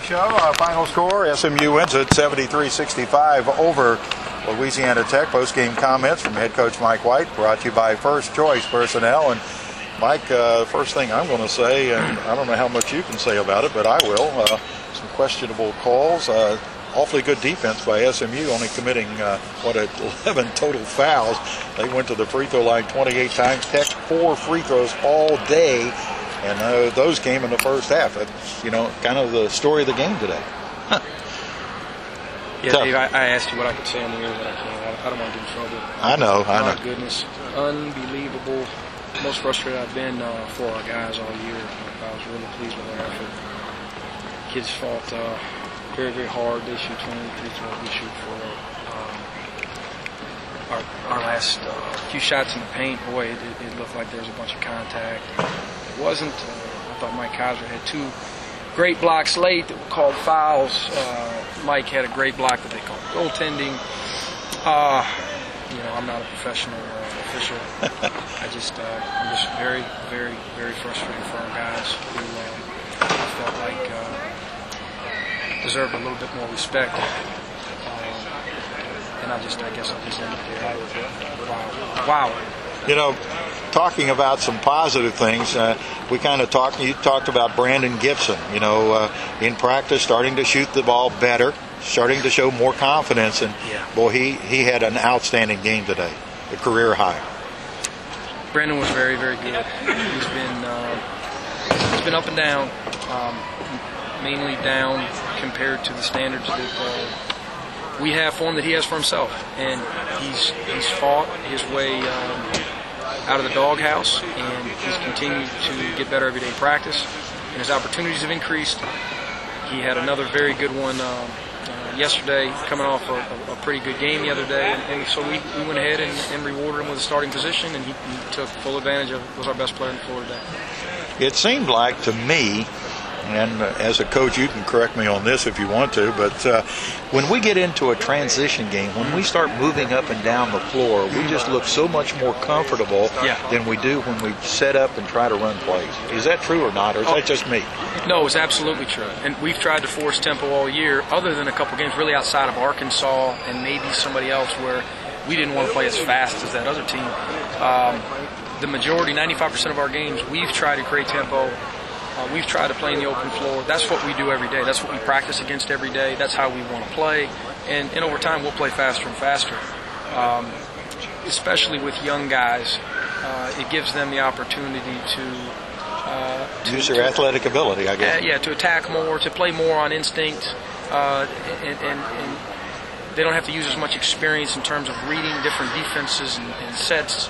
shove. Final score, SMU wins it 73-65 over Louisiana Tech. Post-game comments from head coach Mike White, brought to you by First Choice Personnel. And Mike, first thing I'm going to say, and I don't know how much you can say about it, but I will, some questionable calls. Awfully good defense by SMU, only committing, 11 total fouls. They went to the free throw line 28 times. Tech 4 free throws all day, and those came in the first half. That's, kind of the story of the game today. Huh. Yeah, Dave, I asked you what I could say on the air, but I can't. I don't want to get in trouble. I know. My goodness, unbelievable. Most frustrated I've been for our guys all year. I was really pleased with their effort. Kids fought very, very hard. They shoot 20 free throws. We shoot 4. Our last few shots in the paint, boy, it looked like there was a bunch of contact. It wasn't. I thought Mike Kaiser had 2 great blocks late that were called fouls. Mike had a great block that they called goaltending. I'm not a professional official. I'm just very, very, very frustrated for our guys who I felt like deserved a little bit more respect. And I guess I'll just end it there. Wow. Talking about some positive things, you talked about Brandon Gibson, in practice starting to shoot the ball better, starting to show more confidence, and boy, he had an outstanding game today, a career high. Brandon was very, very good. He's been up and down, mainly down compared to the standards that we have for him, that he has for himself, and he's fought his way out of the doghouse, and he's continued to get better every day in practice, and his opportunities have increased. He had another very good one yesterday, coming off a pretty good game the other day, and so we went ahead and rewarded him with a starting position, and he took full advantage of it. Was our best player in the floor today. It seemed like to me, and as a coach you can correct me on this if you want to, but when we get into a transition game, when we start moving up and down the floor, we just look so much more comfortable than we do when we set up and try to run plays. Is that true or not, or is that just me? No, it's absolutely true. And we've tried to force tempo all year, other than a couple games really outside of Arkansas and maybe somebody else where we didn't want to play as fast as that other team. The majority, 95% of our games, we've tried to create tempo. We've tried to play in the open floor. That's what we do every day. That's what we practice against every day. That's how we want to play. And over time, we'll play faster and faster. Especially with young guys, it gives them the opportunity to use their athletic ability, I guess. To attack more, to play more on instinct, and they don't have to use as much experience in terms of reading different defenses and sets.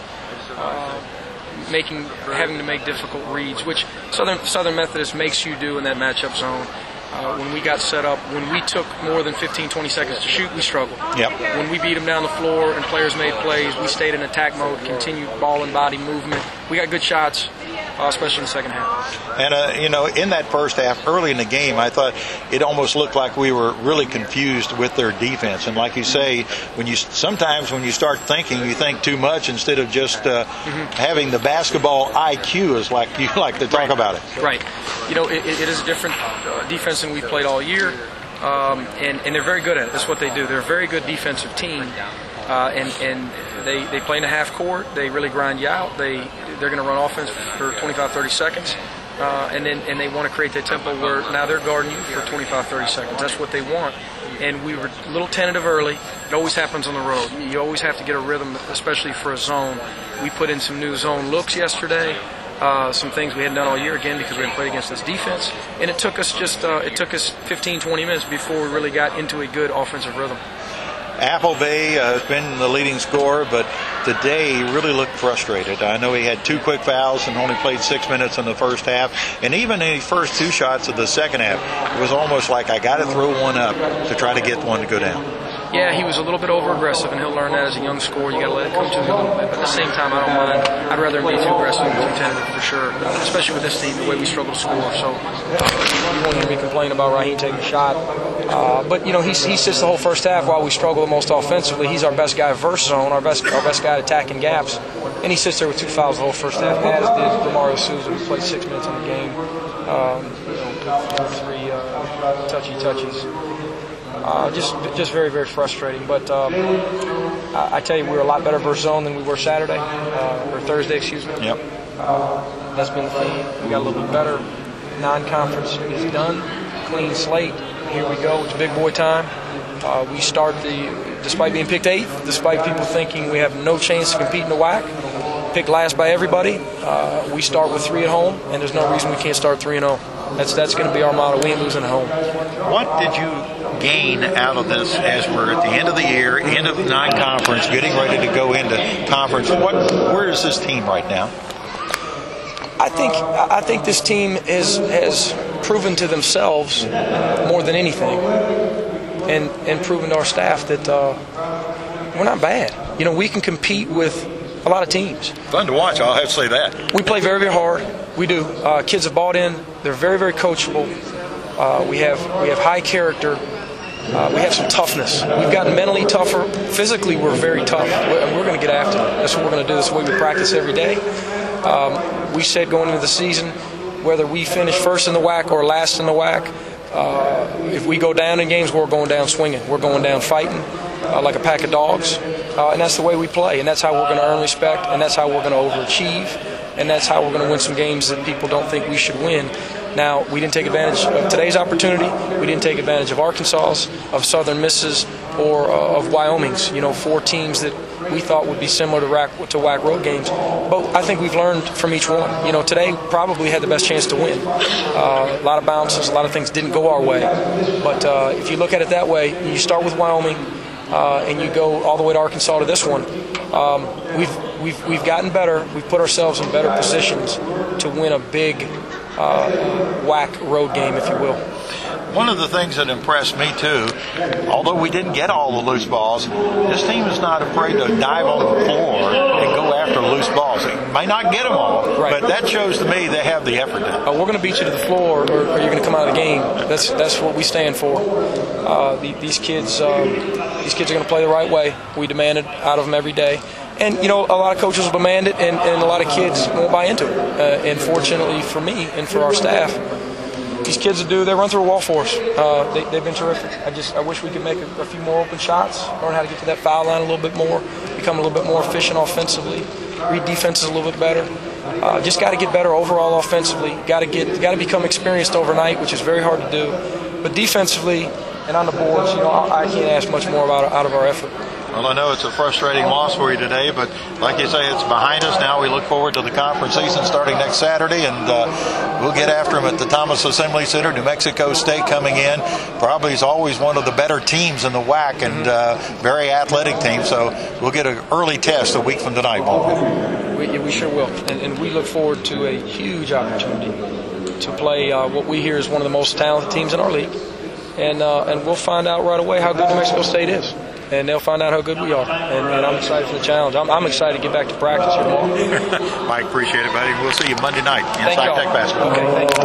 Having to make difficult reads, which Southern Methodist makes you do in that matchup zone. When we got set up, when we took more than 15, 20 seconds to shoot, we struggled. Yep. When we beat them down the floor and players made plays, we stayed in attack mode, continued ball and body movement. We got good shots, especially in the second half. And, in that first half, early in the game, I thought it almost looked like we were really confused with their defense. And like you say, sometimes when you start thinking, you think too much instead of just having the basketball IQ, as like you like to talk about it. Right. It is a different defense than we've played all year, and they're very good at it. That's what they do. They're a very good defensive team, and they play in a half court. They really grind you out. They're going to run offense for 25, 30 seconds. And they want to create that tempo where now they're guarding you for 25, 30 seconds. That's what they want. And we were a little tentative early. It always happens on the road. You always have to get a rhythm, especially for a zone. We put in some new zone looks yesterday, some things we hadn't done all year, again, because we hadn't played against this defense. And it took us 15, 20 minutes before we really got into a good offensive rhythm. Appleby has been the leading scorer, but today he really looked frustrated. I know he had 2 quick fouls and only played 6 minutes in the first half. And even in the first 2 shots of the second half, it was almost like I got to throw one up to try to get one to go down. Yeah, he was a little bit over-aggressive, and he'll learn that as a young scorer. You got to let it come to him a little bit. But at the same time, I don't mind. I'd rather him be too aggressive than too tentative for sure, especially with this team, the way we struggle to score. So you won't hear me complain about Raheem taking a shot. But he sits the whole first half while we struggle the most offensively. He's our best guy versus zone, our best guy attacking gaps, and he sits there with 2 fouls the whole first half. As did Demario Souza, who played 6 minutes in the game. 3 touchies. Just very, very frustrating. But I tell you, we were a lot better versus zone than we were Saturday, or Thursday, excuse me. Yep. That's been the theme. We got a little bit better. Non-conference is done. Clean slate. Here we go. It's big boy time. We start despite being picked 8th, despite people thinking we have no chance to compete in the WAC, picked last by everybody, we start with 3 at home, and there's no reason we can't start 3-0. That's going to be our motto. We ain't losing at home. What did you gain out of this as we're at the end of the year, end of non-conference, getting ready to go into conference? Where is this team right now? I think this team has proven to themselves more than anything, and proven to our staff that we're not bad. You know, we can compete with a lot of teams. Fun to watch, I'll have to say that. We play very, very hard. We do. Kids have bought in. They're very, very coachable. We have high character. We have some toughness. We've gotten mentally tougher. Physically, we're very tough. We're going to get after it. That's what we're going to do. That's the way we practice every day. We said going into the season, whether we finish first in the WAC or last in the WAC, if we go down in games, we're going down swinging. We're going down fighting like a pack of dogs. And that's the way we play. And that's how we're going to earn respect. And that's how we're going to overachieve. And that's how we're going to win some games that people don't think we should win. Now, we didn't take advantage of today's opportunity. We didn't take advantage of Arkansas's, of Southern Miss's, or of Wyoming's. You know, 4 teams that we thought would be similar to WAC road games. But I think we've learned from each one. You know, today probably had the best chance to win. A lot of bounces, a lot of things didn't go our way. But if you look at it that way, you start with Wyoming and you go all the way to Arkansas to this one. We've gotten better. We've put ourselves in better positions to win a big WAC road game, if you will. One of the things that impressed me too, although we didn't get all the loose balls, this team is not afraid to dive on the floor and go after loose balls. They may not get them all, right, but that shows to me they have the effort now. We're going to beat you to the floor, or you're going to come out of the game. That's what we stand for. These kids are going to play the right way. We demand it out of them every day. And, you know, a lot of coaches will demand it, and a lot of kids won't buy into it. And fortunately for me and for our staff, these kids they run through a wall for us. They've been terrific. I wish we could make a few more open shots, learn how to get to that foul line a little bit more, become a little bit more efficient offensively, read defenses a little bit better. Just got to get better overall offensively. Got to become experienced overnight, which is very hard to do. But defensively and on the boards, you know, I can't ask much more out of our effort. Well, I know it's a frustrating loss for you today, but like you say, it's behind us now. We look forward to the conference season starting next Saturday, and we'll get after them at the Thomas Assembly Center. New Mexico State coming in. Probably is always one of the better teams in the WAC, and very athletic team. So we'll get an early test a week from tonight, won't we? We sure will. And we look forward to a huge opportunity to play what we hear is one of the most talented teams in our league. And we'll find out right away how good New Mexico State is. And they'll find out how good we are. And I'm excited for the challenge. I'm excited to get back to practice here tomorrow. Mike, appreciate it, buddy. We'll see you Monday night inside Tech Basketball. Okay, thank you.